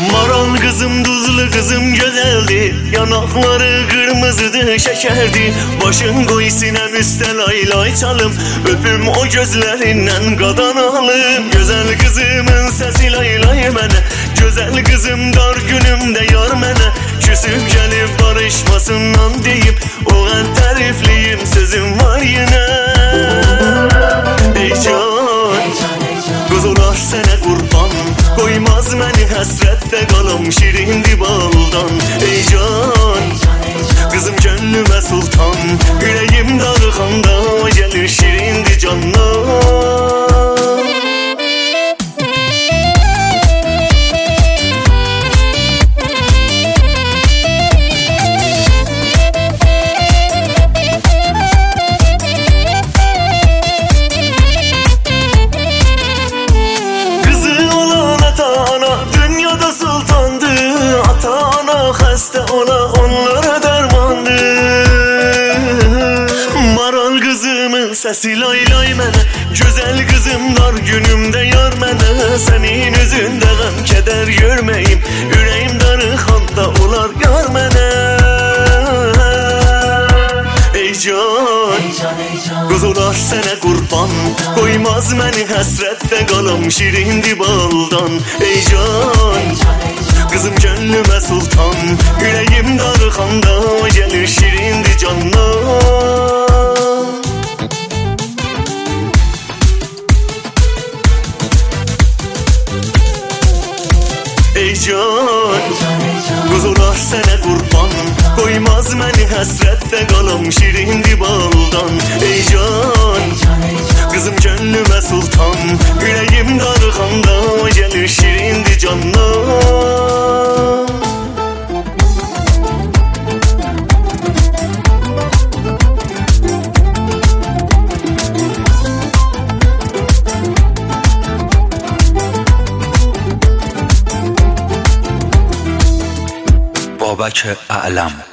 Maral kızım, tuzlu kızım güzeldi. Yanakları kırmızıdı, şekerdi. Başın koy sinem üstte lay lay çalım. Öpüm o gözlerinden qadan alım. Güzel kızımın sesi lay lay mene. Güzel kızım dar günümde yar mene. Küsüp gelip barışmasından deyip o en tərifliyim sözüm var yine. Ey can, kız olar sene kurban. Koymaz məni həsrətdə qalım şirindi baldan. Ey can, kızım gönlüme sultan. Yüreğim darıxanda gelir şirindi candan. Xəstə ola onlara dərmandı. Maral qızımın səsi lay lay mənə. Gözəl qızım dar günümdə yar mənə. Sənin üzündə qəm kədər görməyim. Ürəyim darıxanda olar yar mənə. Ey can, qız olar sənə qurban. Qoymaz məni həsrətdə qalım şirindi baldan. Ey can, kızım gönlüme sultan. Yüreğim darıxanda gelir şirindi candan. Ey can, kız olar sənə qurban. Qoymaz məni həsrətdə qalım şirindi baldan. Ey can, kızım gönlüme sultan. Yüreğim darıxanda gelir şirindi candan. بابک اعلم.